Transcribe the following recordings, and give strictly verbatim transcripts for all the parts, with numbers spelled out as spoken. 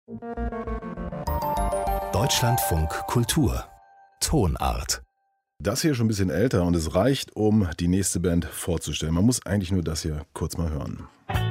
Deutschlandfunk Kultur Tonart. Das hier ist schon ein bisschen älter und es reicht, um die nächste Band vorzustellen. Man muss eigentlich nur das hier kurz mal hören.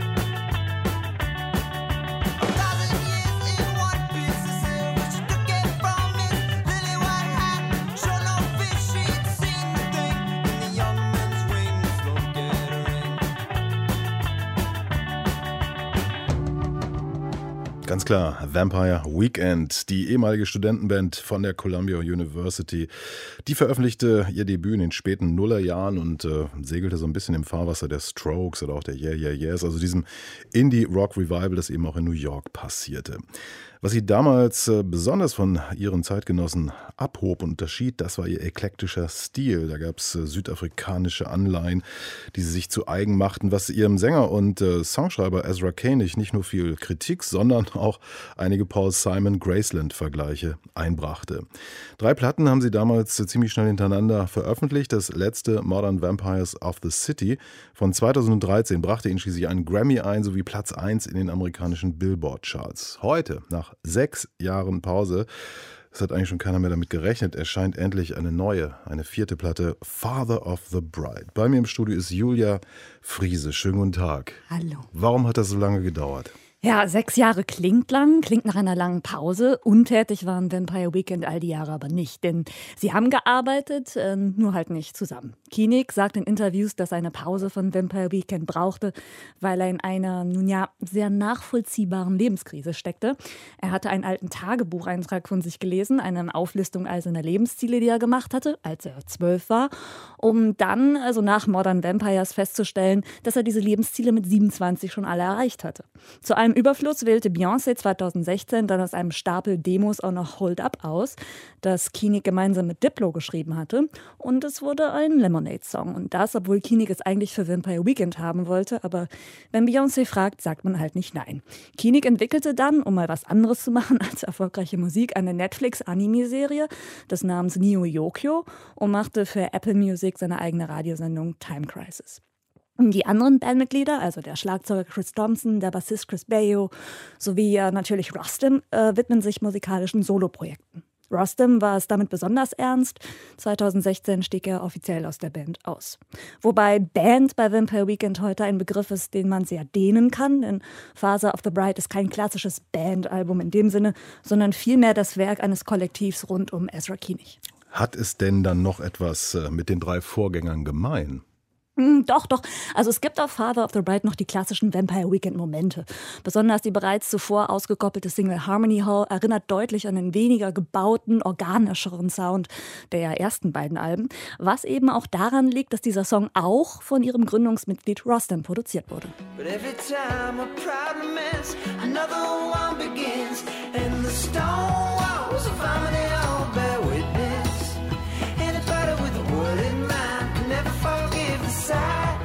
Ganz klar, Vampire Weekend, die ehemalige Studentenband von der Columbia University. Die veröffentlichte ihr Debüt in den späten Nullerjahren und äh, segelte so ein bisschen im Fahrwasser der Strokes oder auch der Yeah Yeah Yeahs, also diesem Indie-Rock-Revival, das eben auch in New York passierte. Was sie damals äh, besonders von ihren Zeitgenossen abhob und unterschied, das war ihr eklektischer Stil. Da gab es äh, südafrikanische Anleihen, die sie sich zu eigen machten, was ihrem Sänger und äh, Songschreiber Ezra Koenig nicht nur viel Kritik, sondern auch einige Paul Simon-Graceland-Vergleiche einbrachte. Drei Platten haben sie damals äh, ziemlich schnell hintereinander veröffentlicht. Das letzte, Modern Vampires of the City von zweitausenddreizehn, brachte ihnen schließlich einen Grammy ein, sowie Platz eins in den amerikanischen Billboard-Charts. Heute, nach sechs Jahren Pause, es hat eigentlich schon keiner mehr damit gerechnet, erscheint endlich eine neue, eine vierte Platte, Father of the Bride. Bei mir im Studio ist Julia Friese. Schönen guten Tag. Hallo. Warum hat das so lange gedauert? Ja, sechs Jahre klingt lang, klingt nach einer langen Pause. Untätig waren Vampire Weekend all die Jahre aber nicht, denn sie haben gearbeitet, äh, nur halt nicht zusammen. Koenig sagt in Interviews, dass er eine Pause von Vampire Weekend brauchte, weil er in einer, nun ja, sehr nachvollziehbaren Lebenskrise steckte. Er hatte einen alten Tagebucheintrag von sich gelesen, eine Auflistung all seiner Lebensziele, die er gemacht hatte, als er zwölf war, um dann, also nach Modern Vampires, festzustellen, dass er diese Lebensziele mit siebenundzwanzig schon alle erreicht hatte. Zu allem Überfluss wählte Beyoncé zweitausendsechzehn dann aus einem Stapel Demos auch noch Hold Up aus, das Koenig gemeinsam mit Diplo geschrieben hatte. Und es wurde ein Lemonade-Song. Und das, obwohl Koenig es eigentlich für Vampire Weekend haben wollte. Aber wenn Beyoncé fragt, sagt man halt nicht nein. Koenig entwickelte dann, um mal was anderes zu machen als erfolgreiche Musik, eine Netflix-Anime-Serie des Namens Neo Yokio und machte für Apple Music seine eigene Radiosendung Time Crisis. Die anderen Bandmitglieder, also der Schlagzeuger Chris Thompson, der Bassist Chris Baio sowie äh, natürlich Rostam, äh, widmen sich musikalischen Soloprojekten. Rostam war es damit besonders ernst. zweitausendsechzehn stieg er offiziell aus der Band aus. Wobei Band bei Vampire Weekend heute ein Begriff ist, den man sehr dehnen kann, denn Father of the Bride ist kein klassisches Bandalbum in dem Sinne, sondern vielmehr das Werk eines Kollektivs rund um Ezra Koenig. Hat es denn dann noch etwas äh, mit den drei Vorgängern gemein? Mm, Doch, doch. Also es gibt auf Father of the Bride noch die klassischen Vampire Weekend-Momente. Besonders die bereits zuvor ausgekoppelte Single Harmony Hall erinnert deutlich an den weniger gebauten, organischeren Sound der ersten beiden Alben, was eben auch daran liegt, dass dieser Song auch von ihrem Gründungsmitglied Rostam produziert wurde. But every time a problem ends, another one begins, and the stone walls of harmony all bear witness. Anybody with a word in mind can never forgive the sight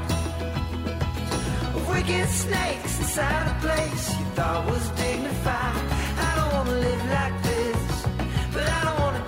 of wicked snakes inside a place you thought was dignified. I don't wanna live like this, but I don't wanna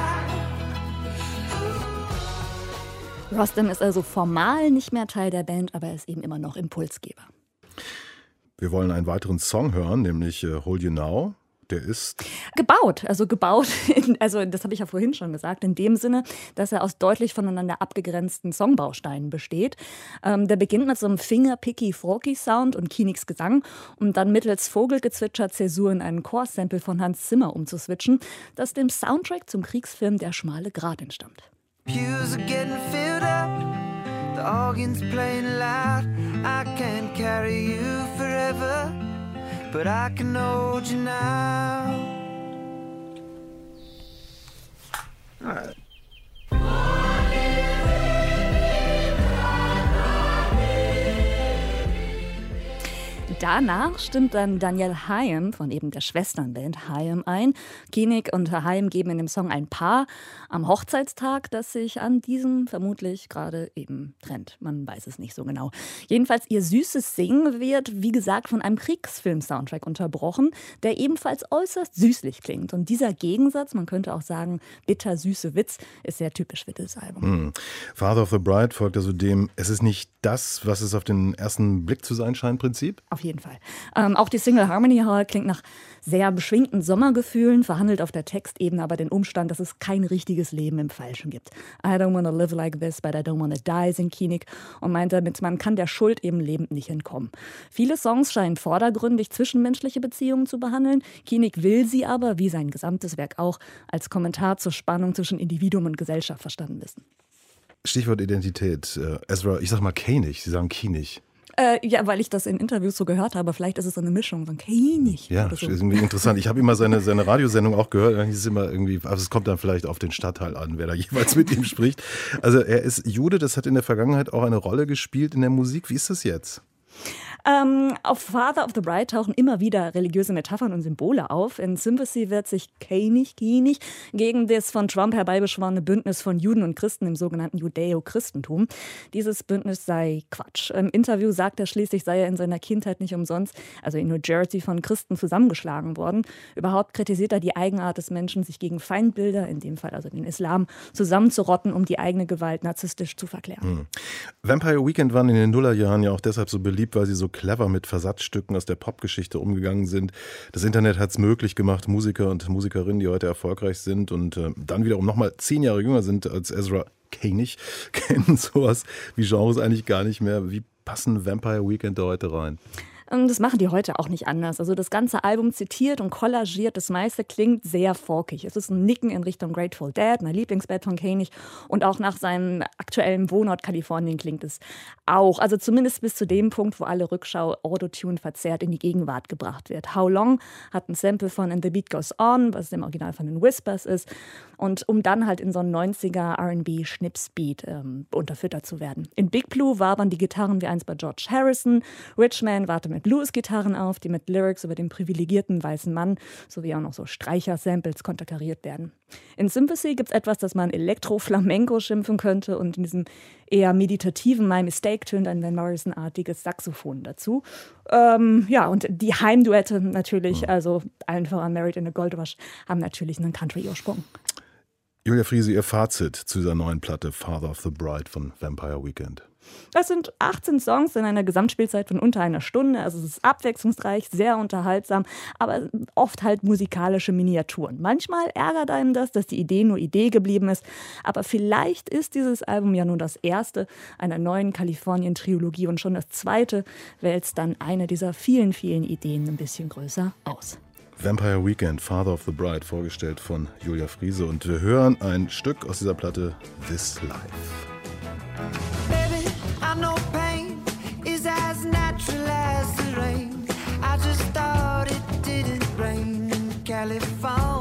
die. Rostam ist also formal nicht mehr Teil der Band, aber er ist eben immer noch Impulsgeber. Wir wollen einen weiteren Song hören, nämlich äh, Hold You Now. Der ist Gebaut, also gebaut, in, also das habe ich ja vorhin schon gesagt, in dem Sinne, dass er aus deutlich voneinander abgegrenzten Songbausteinen besteht. Ähm, der beginnt mit so einem Finger-Picky-Folky-Sound und Koenigs Gesang, um dann mittels Vogelgezwitscher-Zäsur in einen Chorsample von Hans Zimmer umzuswitchen, das dem Soundtrack zum Kriegsfilm Der schmale Grat entstammt. Pews are getting filled up, the organ's playing loud. I can't carry you forever, but I can hold you now. All right. Danach stimmt dann Danielle Haim von eben der Schwesternband Haim ein. Koenig und Haim geben in dem Song ein Paar am Hochzeitstag, das sich an diesem vermutlich gerade eben trennt. Man weiß es nicht so genau. Jedenfalls ihr süßes Singen wird, wie gesagt, von einem Kriegsfilm-Soundtrack unterbrochen, der ebenfalls äußerst süßlich klingt. Und dieser Gegensatz, man könnte auch sagen bitter-süße Witz, ist sehr typisch für das Album. Mm. Father of the Bride folgt also dem, es ist nicht das, was es auf den ersten Blick zu sein scheint, Prinzip? Auf jeden Fall. Ähm, auch die Single Harmony Hall klingt nach sehr beschwingten Sommergefühlen, verhandelt auf der Textebene aber den Umstand, dass es kein richtiges Leben im Falschen gibt. I don't wanna live like this, but I don't wanna die, singt Kienig und meint damit, man kann der Schuld eben lebend nicht entkommen. Viele Songs scheinen vordergründig zwischenmenschliche Beziehungen zu behandeln. Kienig will sie aber, wie sein gesamtes Werk auch, als Kommentar zur Spannung zwischen Individuum und Gesellschaft verstanden wissen. Stichwort Identität. Äh, Ezra, ich sag mal Kienig, Sie sagen Kienig. Äh, ja, weil ich das in Interviews so gehört habe. Vielleicht ist es so eine Mischung, so ein Kienig. Ja, oder so. Ist irgendwie interessant. Ich habe immer seine, seine Radiosendung auch gehört. Dann hieß es immer irgendwie, also es kommt dann vielleicht auf den Stadtteil an, wer da jeweils mit ihm spricht. Also er ist Jude, das hat in der Vergangenheit auch eine Rolle gespielt in der Musik. Wie ist das jetzt? Ähm, auf Father of the Bride tauchen immer wieder religiöse Metaphern und Symbole auf. In Sympathy wird sich Kienig, Kienig gegen das von Trump herbeibeschworene Bündnis von Juden und Christen im sogenannten Judäo-Christentum. Dieses Bündnis sei Quatsch. Im Interview sagt er schließlich, sei er in seiner Kindheit nicht umsonst, also in New Jersey, von Christen zusammengeschlagen worden. Überhaupt kritisiert er die Eigenart des Menschen, sich gegen Feindbilder, in dem Fall also den Islam, zusammenzurotten, um die eigene Gewalt narzisstisch zu verklären. Hm. Vampire Weekend waren in den Nullerjahren ja auch deshalb so beliebt, weil sie so clever mit Versatzstücken aus der Popgeschichte umgegangen sind. Das Internet hat es möglich gemacht, Musiker und Musikerinnen, die heute erfolgreich sind und äh, dann wiederum nochmal zehn Jahre jünger sind als Ezra Kienig, kennen sowas wie Genres eigentlich gar nicht mehr. Wie passen Vampire Weekend da heute rein? Das machen die heute auch nicht anders. Also das ganze Album zitiert und kollagiert, das meiste klingt sehr folkig. Es ist ein Nicken in Richtung Grateful Dead, mein Lieblingsband von Kienig. Und auch nach seinem aktuellen Wohnort Kalifornien klingt es auch. Also zumindest bis zu dem Punkt, wo alle Rückschau Autotune verzerrt in die Gegenwart gebracht wird. How Long hat ein Sample von And the Beat Goes On, was im Original von den Whispers ist. Und um dann halt in so einen neunziger R and B-Schnipsbeat ähm, unterfüttert zu werden. In Big Blue wabern die Gitarren wie einst bei George Harrison. Richman wartet mit Blues-Gitarren auf, die mit Lyrics über den privilegierten weißen Mann sowie auch noch so Streicher-Samples konterkariert werden. In Sympathy gibt es etwas, das man Elektro-Flamenco schimpfen könnte und in diesem eher meditativen My Mistake tönt ein Van Morrison-artiges Saxophon dazu. Ähm, ja, und die Heimduette natürlich, mhm. also allen voran Married in a Gold Rush, haben natürlich einen Country-Ursprung. Julia Friese, Ihr Fazit zu dieser neuen Platte Father of the Bride von Vampire Weekend. Das sind achtzehn Songs in einer Gesamtspielzeit von unter einer Stunde. Also es ist abwechslungsreich, sehr unterhaltsam, aber oft halt musikalische Miniaturen. Manchmal ärgert einem das, dass die Idee nur Idee geblieben ist. Aber vielleicht ist dieses Album ja nur das erste einer neuen Kalifornien-Trilogie und schon das zweite wälzt dann eine dieser vielen, vielen Ideen ein bisschen größer aus. Vampire Weekend, Father of the Bride, vorgestellt von Julia Friese. Und wir hören ein Stück aus dieser Platte, This Life. Baby, I know pain is as natural as the rain. I just thought it didn't rain in California.